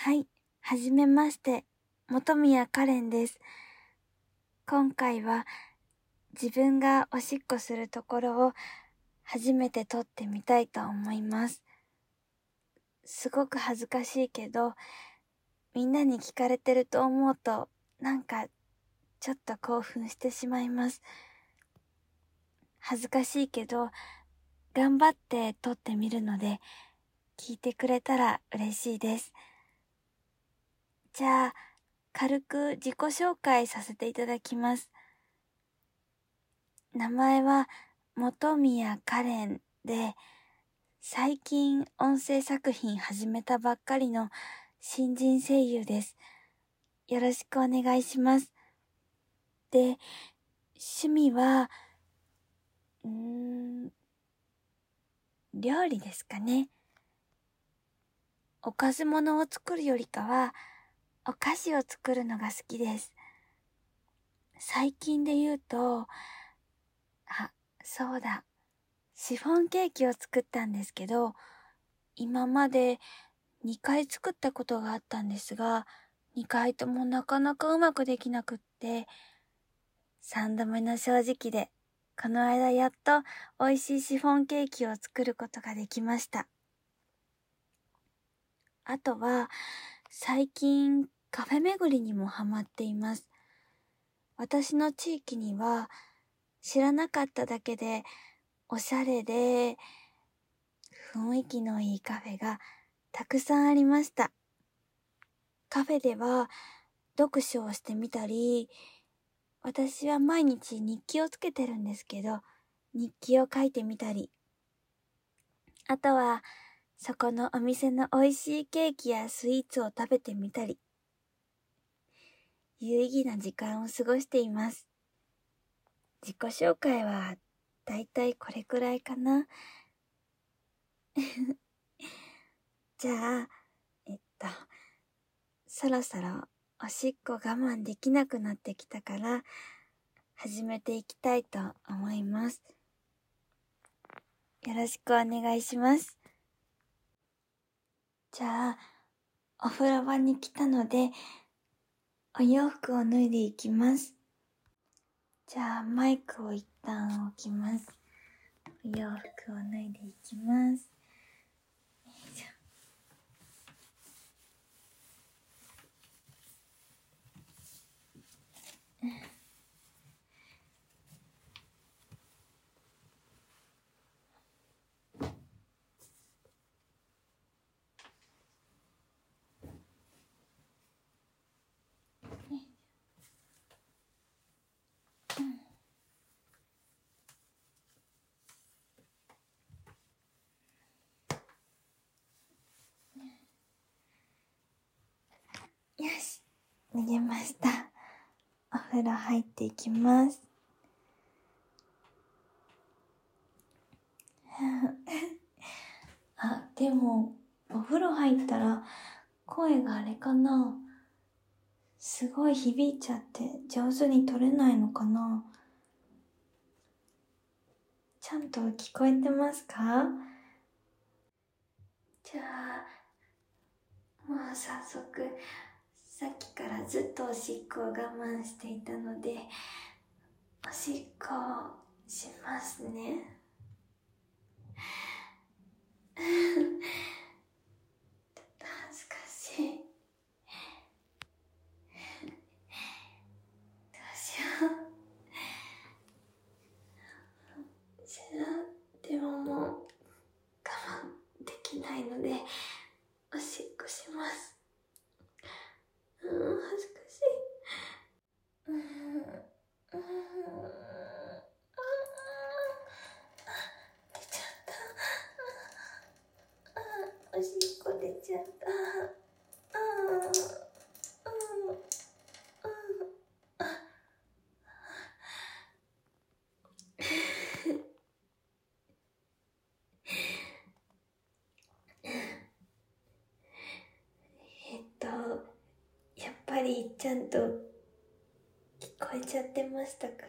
はい、はじめまして、本宮カレンです。今回は自分がおしっこするところを初めて撮ってみたいと思います。すごく恥ずかしいけど、みんなに聞かれてると思うと、なんかちょっと興奮してしまいます。恥ずかしいけど、頑張って撮ってみるので、聞いてくれたら嬉しいです。じゃあ、軽く自己紹介させていただきます。名前は本宮カレンで、最近音声作品始めたばっかりの新人声優です。よろしくお願いします。で、趣味は、料理ですかね。おかずものを作るよりかは、お菓子を作るのが好きです。最近で言うと、そうだ。シフォンケーキを作ったんですけど、今まで2回作ったことがあったんですが、2回ともなかなかうまくできなくって、3度目の正直で、この間やっと美味しいシフォンケーキを作ることができました。あとは、最近カフェ巡りにもハマっています。私の地域には知らなかっただけでおしゃれで雰囲気のいいカフェがたくさんありました。カフェでは読書をしてみたり、私は毎日日記をつけてるんですけど、日記を書いてみたり、あとはそこのお店の美味しいケーキやスイーツを食べてみたり、有意義な時間を過ごしています。自己紹介はだいたいこれくらいかな。じゃあ、そろそろおしっこ我慢できなくなってきたから始めていきたいと思います。よろしくお願いします。じゃあ、お風呂場に来たので、お洋服を脱いでいきます。じゃあ、マイクを一旦置きます。お洋服を脱いでいきます。よし、脱げました。お風呂入っていきます。でも、お風呂入ったら声があれかな？すごい響いちゃって上手に撮れないのかな？ちゃんと聞こえてますか？じゃあ、もう早速、さっきからずっとおしっこを我慢していたので、おしっこをしますね。ちょっと恥ずかしい。どうしよう。でももう我慢できないので、おしっこします。恥ずかしい。出ちゃった。おしっこ出ちゃった。やっぱりちゃんと聞こえちゃってましたか？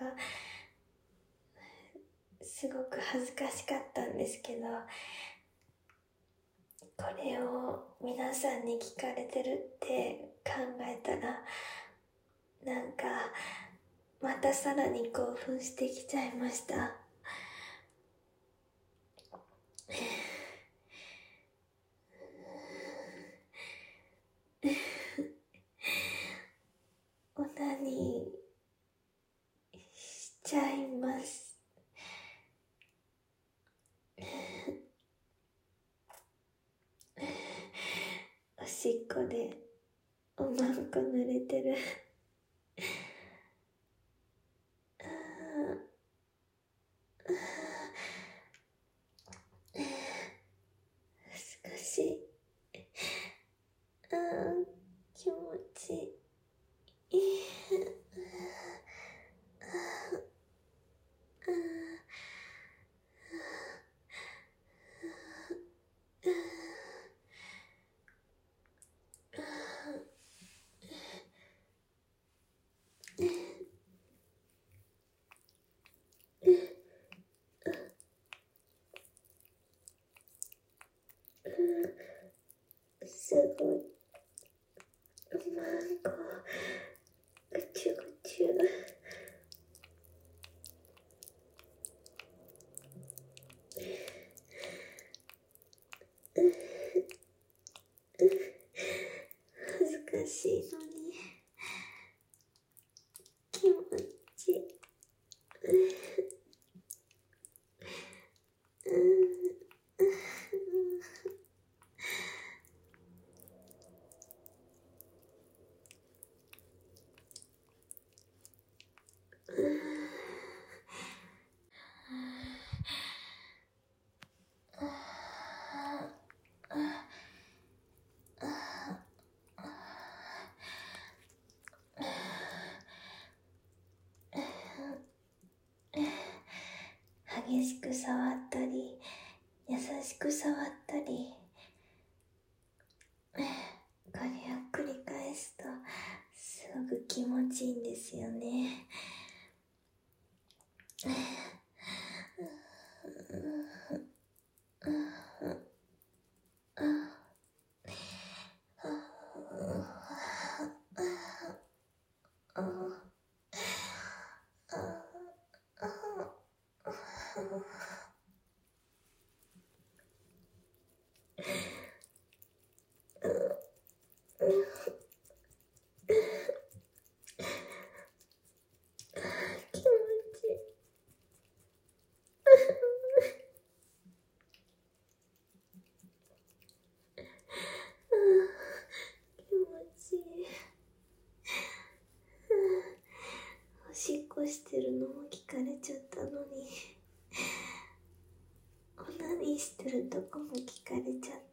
すごく恥ずかしかったんですけど、これを皆皆さんに聞かれてるって考えたら、なんかまたさらに興奮してきちゃいました。オナニーしちゃいます。おしっこでおまんこ濡れてる。少し気持ちいい。すごい。おまんこぐちゅぐちゅ。恥ずかしいのに気持ちいい。激しく触ったり、優しく触ったり、これを繰り返すとすごく気持ちいいんですよね。気持ちいい。気持ちいい。おしっこしてるのも聞かれちゃったのに、オナニーしてるとこも聞かれちゃって、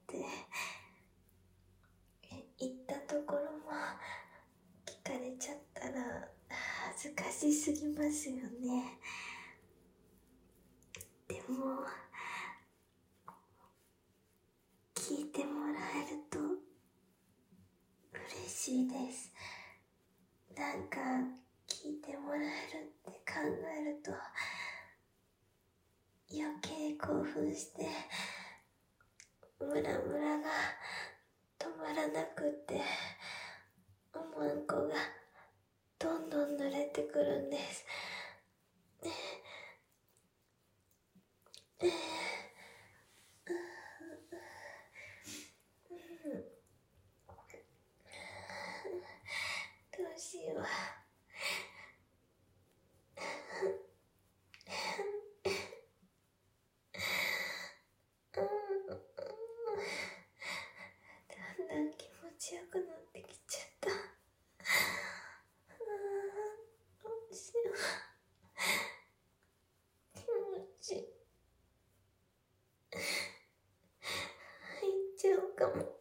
行ったところも聞かれちゃったら恥ずかしすぎますよね。でも聞いてもらえると嬉しいです。なんか聞いてもらえるって考えると余計興奮してムラムラが止まらなくって、おまんこがどんどん濡れてくるんです。どうしよう。だんだん気持ちよくなってきちゃった。どうしよう。気持ち入っちゃうかも。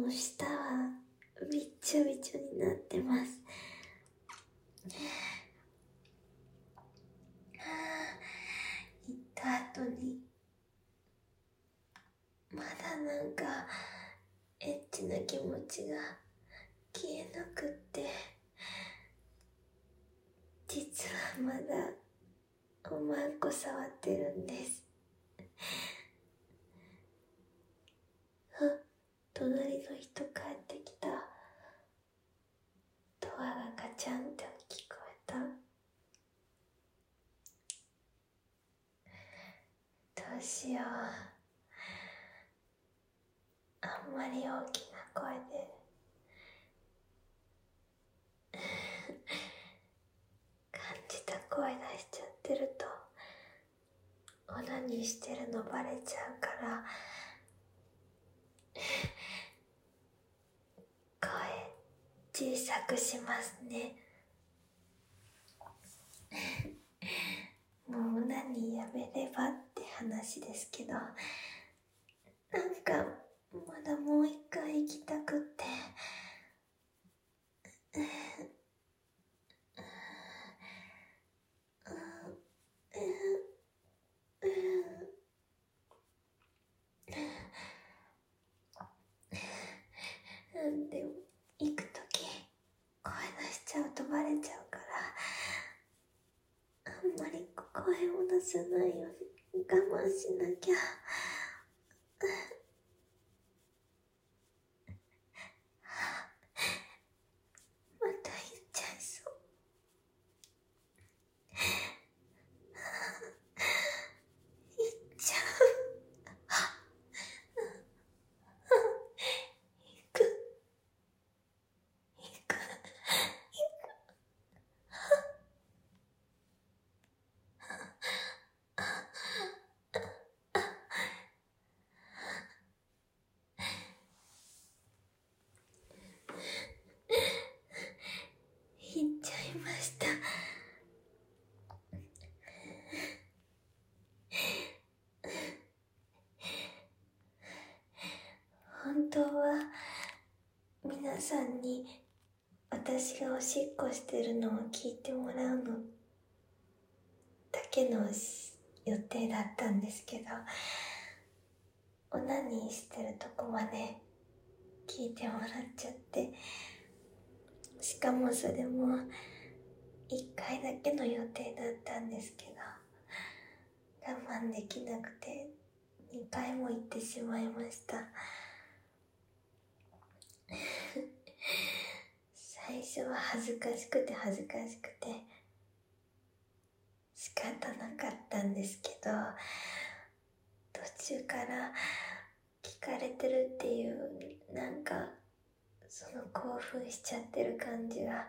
もう舌はびっちょびちょになってます。行った後にまだなんかエッチな気持ちが消えなくって、実はまだおまんこ触ってるんです。隣の人帰ってきた。ドアがガチャンって聞こえた。どうしよう。あんまり大きな声で感じた声出しちゃってるとオナニーしてるのバレちゃうから声小さくしますね。もうオナニーやめればって話ですけど、なんかまだもう一回行きたくって。でも行くとき声出しちゃうとバレちゃうから、あんまり声を出さないように我慢しなきゃ。また言っちゃいそう。言っちゃう。行く。行っちゃいました。本当は皆さんに私がおしっこしてるのを聞いてもらうのだけの予定だったんですけど、オナニーしてるとこまで聞いてもらっちゃって、しかもそれも1回だけの予定だったんですけど、我慢できなくて2回も行ってしまいました。最初は恥ずかしくて仕方なかったんですけど、途中から聞かれてるっていう、なんかその興奮しちゃってる感じが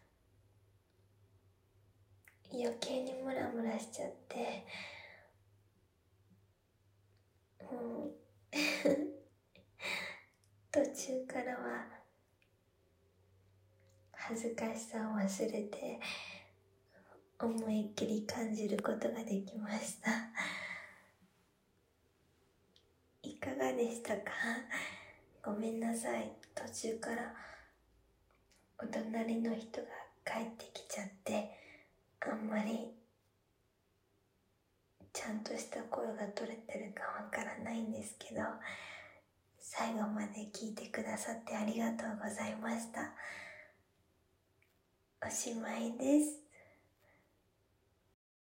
余計にムラムラしちゃって、もう途中からは恥ずかしさを忘れて思いっきり感じることができました。いかがでしたか？ごめんなさい、途中からお隣の人が帰ってきちゃってあんまりちゃんとした声が取れてるかわからないんですけど、最後まで聞いてくださってありがとうございました。おしまいです。